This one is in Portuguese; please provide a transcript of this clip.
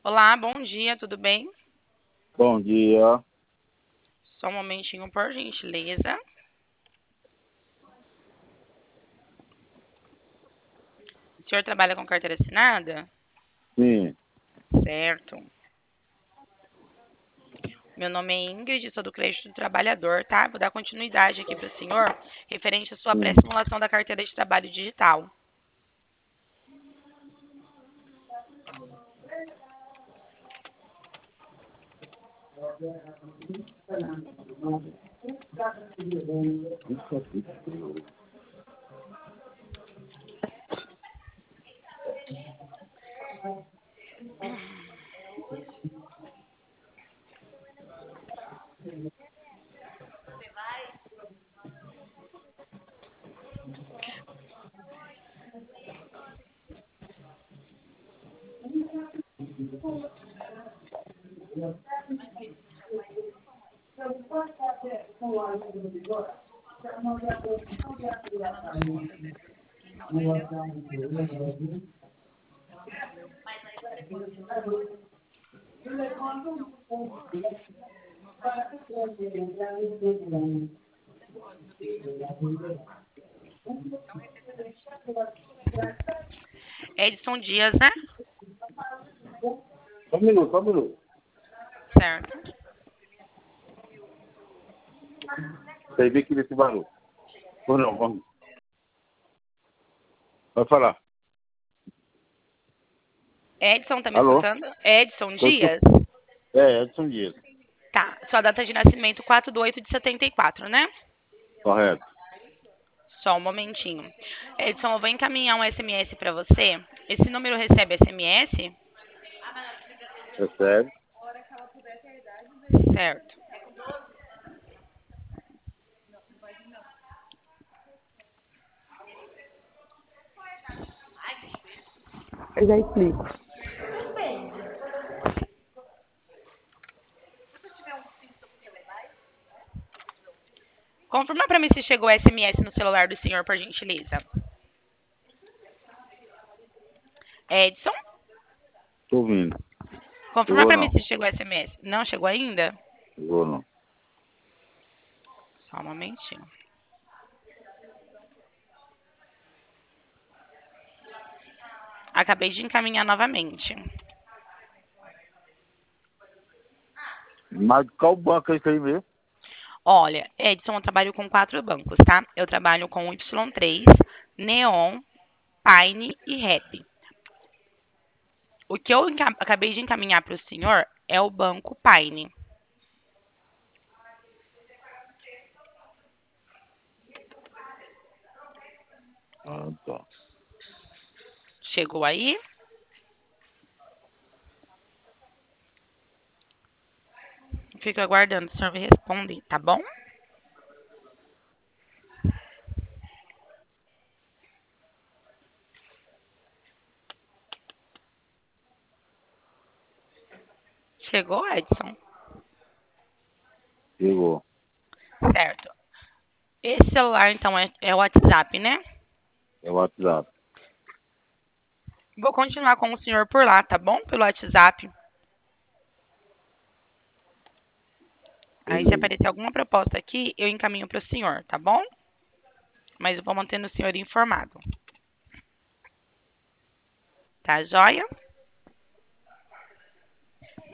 Olá, bom dia, tudo bem? Bom dia. Só um momentinho, por gentileza. O senhor trabalha com carteira assinada? Sim, Certo. Meu nome é Ingrid, sou do Crédito do Trabalhador, tá? Vou dar continuidade aqui para o senhor, referente à sua sim. pré-simulação da carteira de trabalho digital. Edson Dias, né? Só um minuto, só um minuto. Certo. Você vê que desse barulho. Ou não, vamos. Vai falar. Edson, tá me Alô? escutando? Edson Tô Dias? Edson Dias. Tá. Sua data de nascimento, 4/8/74, né? Correto. Só um momentinho. Edson, eu vou encaminhar um SMS para você. Esse número recebe SMS? Recebe. Certo. Eu já explico. Confirma para mim se chegou SMS no celular do senhor, por gentileza. Edson, Tô ouvindo. confirma Chegou para mim não. se chegou SMS. Não chegou ainda? Chegou não. Só um momentinho. Acabei de encaminhar novamente. Mas qual banco é isso aí mesmo? Olha, Edson, eu trabalho com 4 bancos, tá? Eu trabalho com Y3, Neon, Pine e Rap. O que eu acabei de encaminhar para o senhor é o banco Pine. Ah, tá. Chegou aí? Fico aguardando o senhor me responder, tá bom? Chegou, Edson? Chegou. Certo. Esse celular, então, é o WhatsApp, né? É o WhatsApp. Vou continuar com o senhor por lá, tá bom? Pelo WhatsApp. Aí, se Beleza. aparecer alguma proposta aqui, eu encaminho para o senhor, tá bom? Mas eu vou mantendo o senhor informado. Tá joia?